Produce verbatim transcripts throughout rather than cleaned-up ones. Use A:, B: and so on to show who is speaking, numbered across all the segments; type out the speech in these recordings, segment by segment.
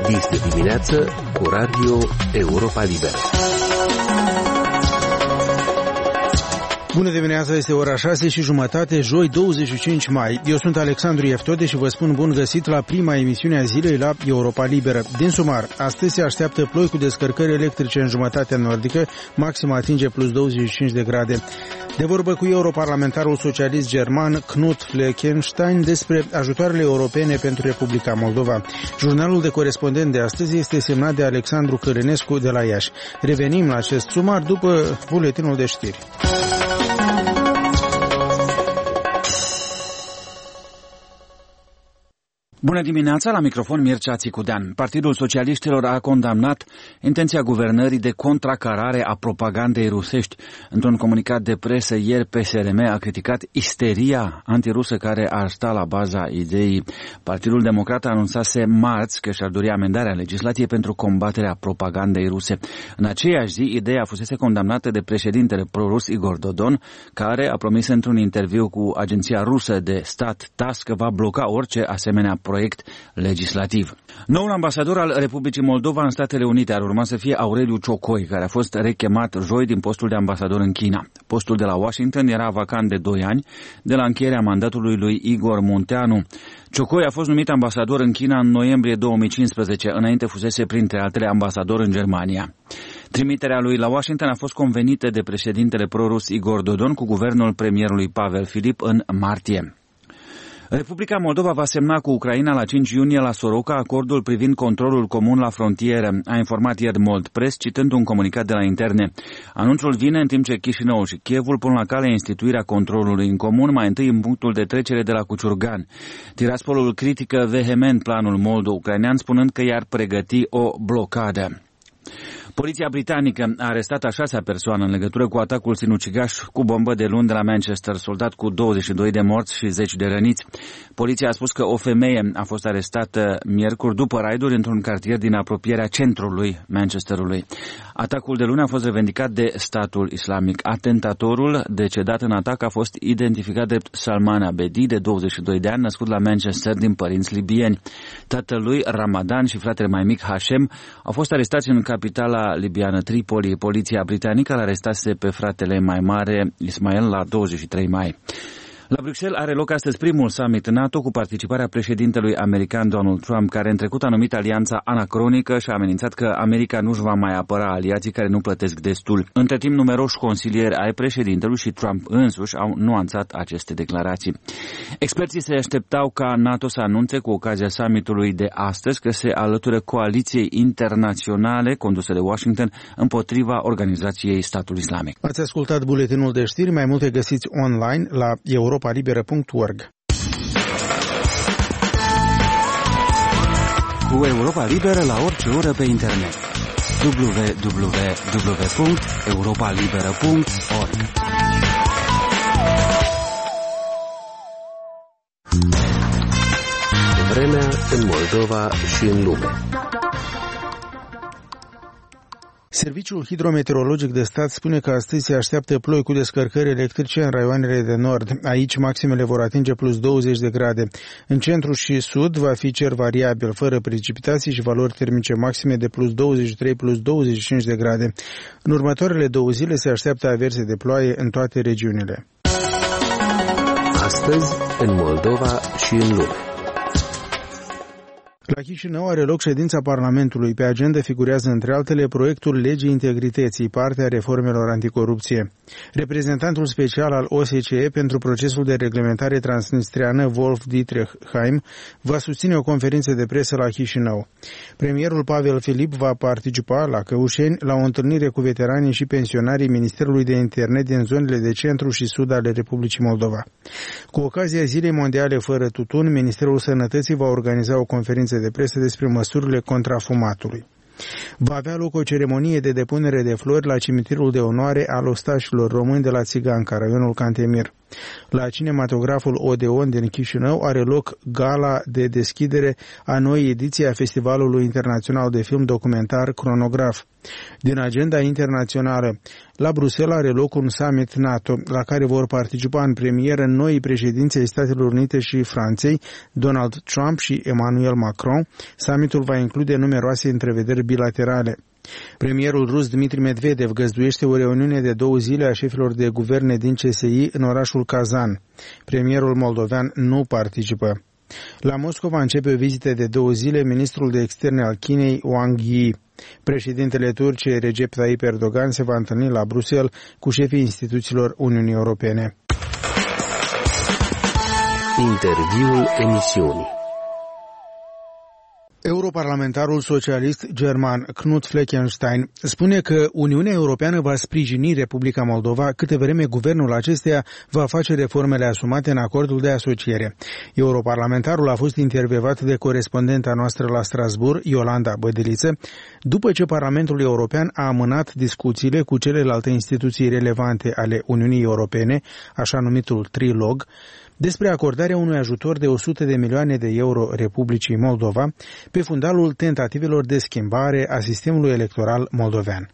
A: Dis de dimineață cu Radio Europa Liberă.
B: Bună dimineața, este ora șase și jumătate, joi douăzeci și cinci mai. Eu sunt Alexandru Ieftode și vă spun bun găsit la prima emisiune a zilei la Europa Liberă. Din sumar, astăzi se așteaptă ploi cu descărcări electrice în jumătatea nordică, maxim atinge plus douăzeci și cinci de grade. De vorbă cu europarlamentarul socialist german Knut Fleckenstein despre ajutoarele europene pentru Republica Moldova. Jurnalul de corespondent de astăzi este semnat de Alexandru Călinescu de la Iași. Revenim la acest sumar după buletinul de știri.
C: Bună dimineața, la microfon Mircea Țicudean. Partidul Socialiștilor a condamnat intenția guvernării de contracarare a propagandei rusești. Într-un comunicat de presă ieri, P S R M a criticat isteria antirusă care ar sta la baza ideii. Partidul Democrat a anunțase marți că și-ar dori amendarea legislației pentru combaterea propagandei ruse. În aceeași zi, ideea fusese condamnată de președintele prorus Igor Dodon, care a promis într-un interviu cu agenția rusă de stat T A S S că va bloca orice asemenea proiect proiect legislativ. Noul ambasador al Republicii Moldova în Statele Unite ar urma să fie Aureliu Ciocoi, care a fost rechemat joi din postul de ambasador în China. Postul de la Washington era vacant de doi ani, de la încheierea mandatului lui Igor Munteanu. Ciocoi a fost numit ambasador în China în noiembrie două mii cincisprezece, înainte fusese printre altele ambasador în Germania. Trimiterea lui la Washington a fost convenită de președintele prorus Igor Dodon cu guvernul premierului Pavel Filip în martie. Republica Moldova va semna cu Ucraina la cinci iunie la Soroca acordul privind controlul comun la frontieră, a informat ieri Mold Press, citând un comunicat de la interne. Anunțul vine în timp ce Chișinău și Kievul pun la cale instituirea controlului în comun, mai întâi în punctul de trecere de la Cuciurgan. Tiraspolul critică vehement planul moldo-ucrainean, spunând că i-ar pregăti o blocadă. Poliția britanică a arestat a șasea persoană în legătură cu atacul sinucigaș cu bombă de luni de la Manchester, soldat cu douăzeci și doi de morți și zeci de răniți. Poliția a spus că o femeie a fost arestată miercuri după raiduri într-un cartier din apropierea centrului Manchesterului. Atacul de luni a fost revendicat de statul islamic. Atentatorul decedat în atac a fost identificat de Salman Abedi, de douăzeci și doi de ani, născut la Manchester din părinți libieni. Tatălui Ramadan și fratele mai mic Hashem au fost arestați în capitala libiană Tripoli. Poliția britanică l-a arestase pe fratele mai mare Ismail la douăzeci și trei mai. La Bruxelles are loc astăzi primul summit NATO cu participarea președintelui american Donald Trump, care în trecut a numit alianța anacronică și a amenințat că America nu-și va mai apăra aliații care nu plătesc destul. Între timp, numeroși consilieri ai președintelui și Trump însuși au nuanțat aceste declarații. Experții se așteptau ca NATO să anunțe cu ocazia summitului de astăzi că se alătură coaliției internaționale conduse de Washington împotriva organizației Statul Islamic.
B: Ați ascultat buletinul de știri, mai multe găsiți online la Europa Liberă punct org.
C: Cu Europa Liberă la orice oră pe internet. w w w punct europa liberă punct org.
A: Vremea în Moldova și în lume.
B: Serviciul hidrometeorologic de stat spune că astăzi se așteaptă ploi cu descărcări electrice în raioanele de nord. Aici maximele vor atinge plus douăzeci de grade. În centru și sud va fi cer variabil, fără precipitații și valori termice maxime de plus douăzeci și trei plus douăzeci și cinci de grade. În următoarele două zile se așteaptă averse de ploaie în toate regiunile.
A: Astăzi, în Moldova și în lume.
B: La Chișinău are loc ședința Parlamentului. Pe agenda figurează, între altele, proiectul legii integrității, partea reformelor anticorupție. Reprezentantul special al O S C E pentru procesul de reglementare transnistriană, Wolf Dietrich Heim, va susține o conferință de presă la Chișinău. Premierul Pavel Filip va participa la Căușeni la o întâlnire cu veteranii și pensionarii Ministerului de Interne din zonele de centru și sud ale Republicii Moldova. Cu ocazia Zilei Mondiale fără tutun, Ministerul Sănătății va organiza o conferință de presă despre măsurile contra fumatului. Va avea loc o ceremonie de depunere de flori la cimitirul de onoare al ostașilor români de la Țiganca, raionul Cantemir. La cinematograful Odeon din Chișinău are loc gala de deschidere a noii ediții a Festivalului Internațional de Film Documentar Cronograf. Din agenda internațională, la Bruxelles are loc un summit NATO, la care vor participa în premieră noi președinți ai Statelor Unite și Franței, Donald Trump și Emmanuel Macron. Summitul va include numeroase întrevederi bilaterale. Premierul rus Dmitri Medvedev găzduiește o reuniune de două zile a șefilor de guverne din C S I în orașul Kazan. Premierul moldovean nu participă. La Moscova începe o vizită de două zile ministrul de externe al Chinei, Wang Yi. Președintele Turciei, Recep Tayyip Erdogan, se va întâlni la Bruxelles cu șefii instituțiilor Uniunii Europene.
A: Interviul emisiunii.
B: Europarlamentarul socialist german Knut Fleckenstein spune că Uniunea Europeană va sprijini Republica Moldova câte vreme guvernul acesteia va face reformele asumate în acordul de asociere. Europarlamentarul a fost intervievat de corespondenta noastră la Strasbourg, Iolanda Bădeliță, după ce Parlamentul European a amânat discuțiile cu celelalte instituții relevante ale Uniunii Europene, așa numitul trilog, despre acordarea unui ajutor de o sută de milioane de euro Republicii Moldova pe fundalul tentativelor de schimbare a sistemului electoral moldovean.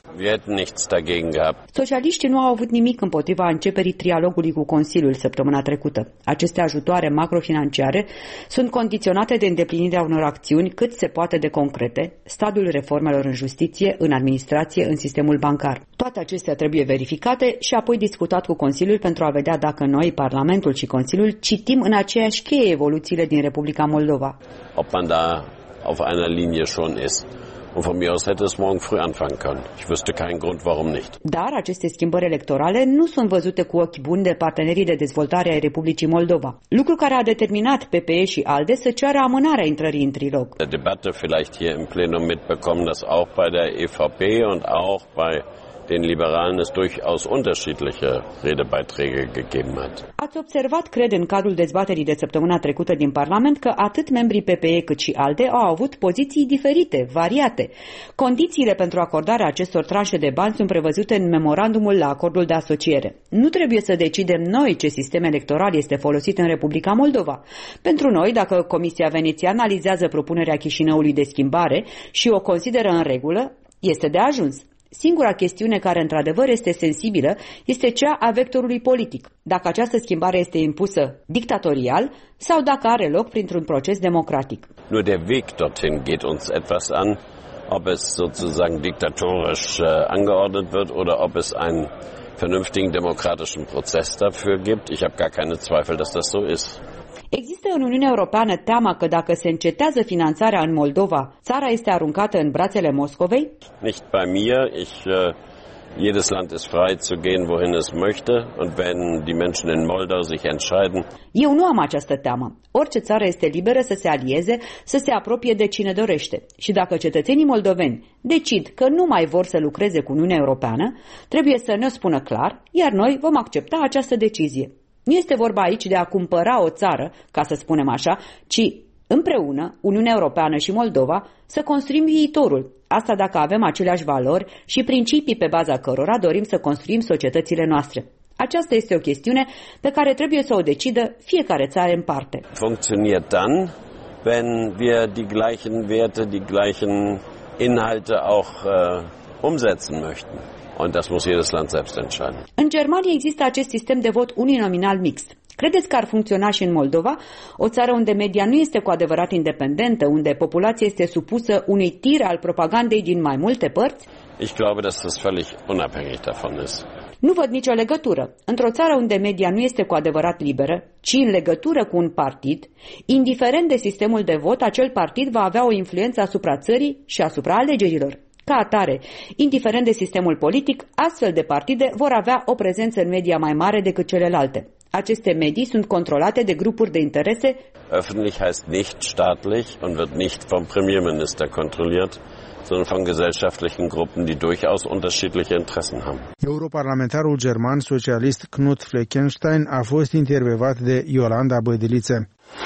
D: Socialiștii nu au avut nimic împotriva începerii trialogului cu Consiliul săptămâna trecută. Aceste ajutoare macrofinanciare sunt condiționate de îndeplinirea unor acțiuni cât se poate de concrete, stadiul reformelor în justiție, în administrație, în sistemul bancar. Toate acestea trebuie verificate și apoi discutat cu Consiliul pentru a vedea dacă noi, Parlamentul și Consiliul, citim în aceeași cheie evoluțiile din Republica Moldova.
E: Ob man da auf einer Linie schon ist. Und von mir aus hätte es morgen früh anfangen können. Ich wüsste keinen Grund, warum nicht.
D: Dar aceste schimbări electorale nu sunt văzute cu ochi buni de partenerii de dezvoltare ai Republicii Moldova. Lucru care a determinat P P E și ALDE să ceară amânarea intrării în trilog.
E: Der Debatte vielleicht hier im Plenum mitbekommen, dass auch bei der E V P und auch bei den Liberalen es durchaus unterschiedliche Redebeiträge gegeben hat.
D: Ați observat, cred, în cadrul dezbaterii de săptămâna trecută din Parlament că atât membrii P P E cât și ALDE au avut poziții diferite, variate. Condițiile pentru acordarea acestor tranșe de bani sunt prevăzute în memorandumul la acordul de asociere. Nu trebuie să decidem noi ce sistem electoral este folosit în Republica Moldova. Pentru noi, dacă Comisia Veneția analizează propunerea Chișinăului de schimbare și o consideră în regulă, este de ajuns. Singura chestiune care într-adevăr este sensibilă este cea a vectorului politic. Dacă această schimbare este impusă dictatorial sau dacă are loc printr-un proces democratic.
E: Nur der Weg dorthin geht uns etwas an, ob es sozusagen diktatorisch angeordnet wird oder ob es einen vernünftigen demokratischen Prozess dafür gibt. Ich habe gar keine Zweifel, dass das so ist.
D: Există în Uniunea Europeană teama că dacă se încetează finanțarea în Moldova, țara este aruncată în brațele Moscovei?
E: Nicht bei mir. Ich, uh, jedes Land ist frei zu gehen, wohin es möchte. Und wenn die Menschen in Moldau sich entscheiden.
D: Eu nu am această teamă. Orice țară este liberă să se alieze, să se apropie de cine dorește. Și dacă cetățenii moldoveni decid că nu mai vor să lucreze cu Uniunea Europeană, trebuie să ne spună clar, iar noi vom accepta această decizie. Nu este vorba aici de a cumpăra o țară, ca să spunem așa, ci împreună, Uniunea Europeană și Moldova, să construim viitorul. Asta dacă avem aceleași valori și principii pe baza cărora dorim să construim societățile noastre. Aceasta este o chestiune pe care trebuie să o decidă fiecare țară în parte.
E: Functioniert dann, wenn wir die gleichen Werte, die gleichen Inhalte auch uh, umsetzen möchten. Und das muss jedes Land selbst entscheiden.
D: În Germania există acest sistem de vot uninominal mixt. Credeți că ar funcționa și în Moldova, o țară unde media nu este cu adevărat independentă, unde populația este supusă unui tir al propagandei din mai multe părți?
E: Ich glaube, dass das völlig unabhängig davon ist.
D: Nu văd nicio legătură. Într-o țară unde media nu este cu adevărat liberă, ci în legătură cu un partid, indiferent de sistemul de vot, acel partid va avea o influență asupra țării și asupra alegerilor. Ca atare, indiferent de sistemul politic, astfel de partide vor avea o prezență în media mai mare decât celelalte. Aceste medii sunt controlate de grupuri de interese.
E: Öffentlich heißt nicht staatlich und wird nicht vom Premierminister kontrolliert, sondern von gesellschaftlichen Gruppen, die durchaus unterschiedliche Interessen haben.
B: Europarlamentarul german socialist Knut Fleckenstein a fost intervievat de Iolanda Bădeliță.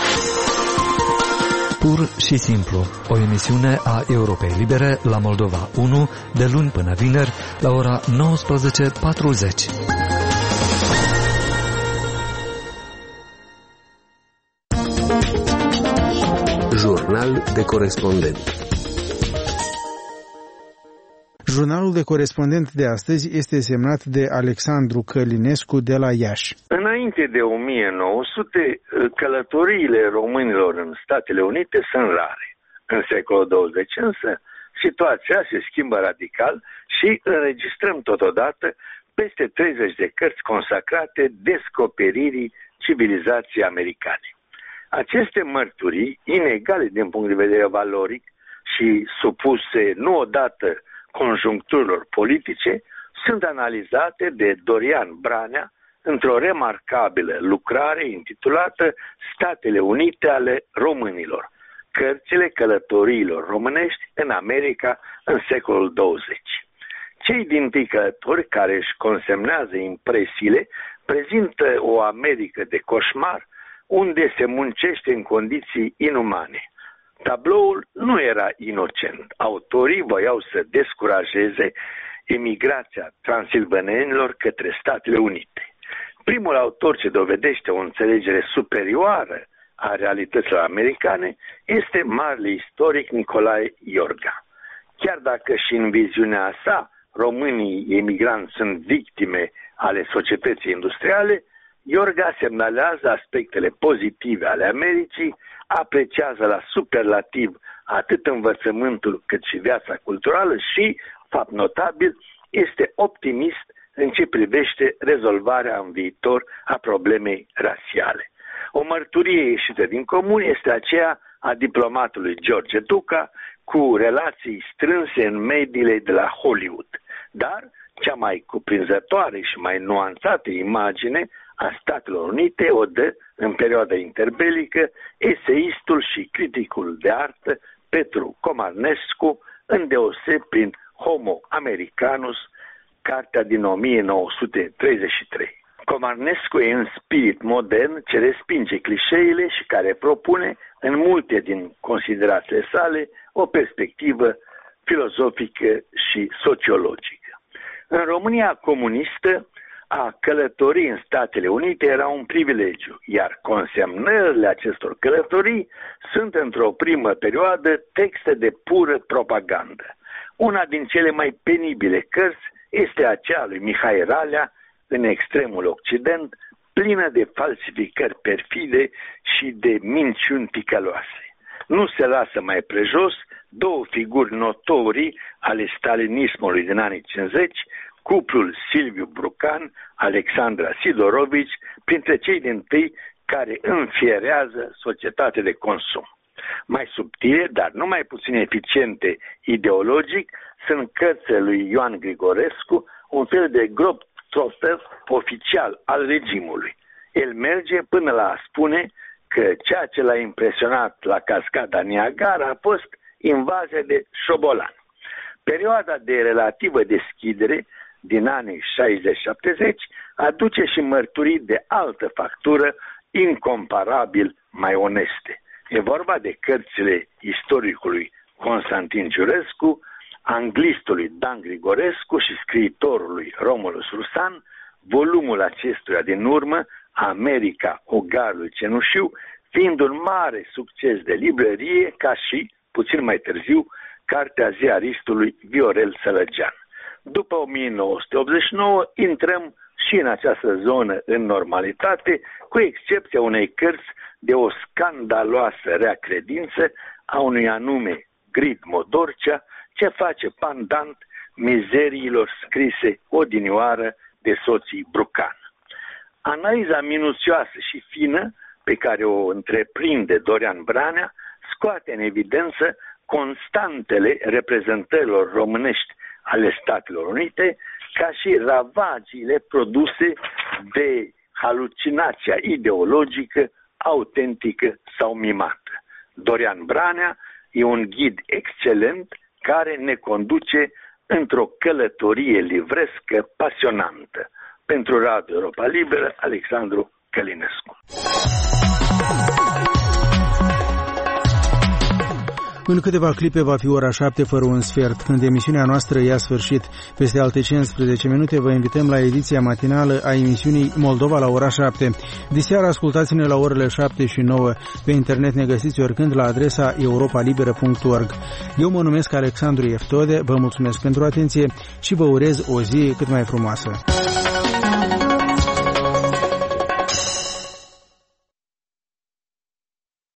F: Pur și simplu, o emisiune a Europei Libere la Moldova unu, de luni până vineri, la ora nouăsprezece patruzeci.
A: Jurnal de corespondent.
B: Jurnalul de corespondent de astăzi este semnat de Alexandru Călinescu de la Iași.
G: Înainte de o mie nouă sute, călătoriile românilor în Statele Unite sunt rare. În secolul douăzeci însă, situația se schimbă radical și înregistrăm totodată peste treizeci de cărți consacrate descoperirii civilizației americane. Aceste mărturii, inegale din punct de vedere valoric și supuse nu odată conjuncturilor politice, sunt analizate de Dorian Branea într-o remarcabilă lucrare intitulată Statele Unite ale Românilor, cărțile călătoriilor românești în America în secolul douăzeci. Cei dintâi călători care își consemnează impresiile prezintă o Americă de coșmar unde se muncește în condiții inumane. Tabloul nu era inocent. Autorii voiau să descurajeze emigrația transilvanenilor către Statele Unite. Primul autor ce dovedește o înțelegere superioară a realităților americane este marele istoric Nicolae Iorga. Chiar dacă și în viziunea sa românii emigranți sunt victime ale societății industriale, Iorga semnalează aspectele pozitive ale Americii, apreciază la superlativ atât învățământul cât și viața culturală și, fapt notabil, este optimist în ce privește rezolvarea în viitor a problemei rasiale. O mărturie ieșită din comun este aceea a diplomatului George Duca cu relații strânse în mediile de la Hollywood, dar cea mai cuprinzătoare și mai nuanțată imagine a Statelor Unite o dă, în perioada interbelică, eseistul și criticul de artă Petru Comarnescu, îndeoseb prin Homo Americanus, cartea din o mie nouă sute treizeci și trei. Comarnescu e un spirit modern ce respinge clișeile și care propune, în multe din considerațiile sale, o perspectivă filozofică și sociologică. În România comunistă, a călători în Statele Unite era un privilegiu, iar consemnările acestor călătorii sunt într-o primă perioadă texte de pură propagandă. Una din cele mai penibile cărți este aceea lui Mihai Ralea, În extremul Occident, plină de falsificări perfide și de minciuni ticăloase. Nu se lasă mai prejos două figuri notorii ale stalinismului din anii cincizeci, cuplul Silviu Brucan, Alexandra Sidorovici, printre cei dintâi care înfierează societatea de consum. Mai subtile, dar nu mai puțin eficiente ideologic, sunt cărțile lui Ioan Grigorescu, un fel de globetrotter oficial al regimului. El merge până la a spune că ceea ce l-a impresionat la cascada Niagara a fost invazia de șobolan. Perioada de relativă deschidere din anii șaizeci șaptezeci aduce și mărturii de altă factură incomparabil mai oneste. E vorba de cărțile istoricului Constantin Giurescu, anglistului Dan Grigorescu și scriitorului Romulus Rusan, volumul acestuia din urmă, America Ogarului Cenușiu, fiind un mare succes de librărie, ca și, puțin mai târziu, cartea ziaristului Viorel Sălăgean. După o mie nouă sute optzeci și nouă intrăm și în această zonă în normalitate, cu excepția unei cărți de o scandaloasă rea credință a unui anume Grid Modorcea, ce face pandant mizeriilor scrise odinioară de soții Brucan. Analiza minuțioasă și fină pe care o întreprinde Dorian Branea scoate în evidență constantele reprezentărilor românești ale Statelor Unite, ca și ravagiile produse de halucinația ideologică, autentică sau mimată. Dorian Branea e un ghid excelent care ne conduce într-o călătorie livrescă pasionantă. Pentru Radio Europa Liberă, Alexandru Călinescu.
B: În câteva clipe va fi ora șapte fără un sfert, când emisiunea noastră ia sfârșit. Peste alte cincisprezece minute vă invităm la ediția matinală a emisiunii Moldova la ora șapte. Diseară ascultați-ne la orele șapte și nouă. Pe internet ne găsiți oricând la adresa europa liberă punct org. Eu mă numesc Alexandru Eftode, vă mulțumesc pentru atenție și vă urez o zi cât mai frumoasă.